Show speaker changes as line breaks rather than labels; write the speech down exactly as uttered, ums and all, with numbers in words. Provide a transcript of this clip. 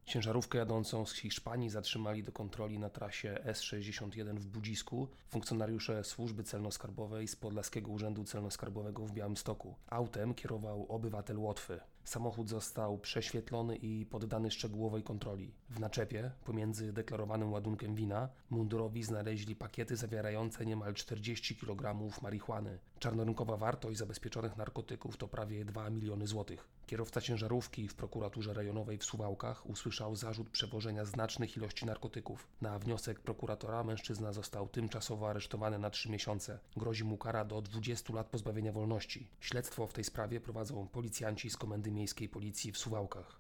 Ciężarówkę jadącą z Hiszpanii zatrzymali do kontroli na trasie S sześćdziesiąt jeden w Budzisku funkcjonariusze Służby Celno-Skarbowej z Podlaskiego Urzędu Celno-Skarbowego w Białymstoku. Autem kierował obywatel Łotwy. Samochód został prześwietlony i poddany szczegółowej kontroli. W naczepie, pomiędzy deklarowanym ładunkiem wina, mundurowi znaleźli pakiety zawierające niemal czterdzieści kilogramów marihuany. Czarnorynkowa wartość zabezpieczonych narkotyków to prawie dwa miliony złotych. Kierowca ciężarówki w prokuraturze rejonowej w Suwałkach usłyszał zarzut przewożenia znacznych ilości narkotyków. Na wniosek prokuratora mężczyzna został tymczasowo aresztowany na trzy miesiące. Grozi mu kara do dwudziestu lat pozbawienia wolności. Śledztwo w tej sprawie prowadzą policjanci z Komendy Miejskiej Policji w Suwałkach.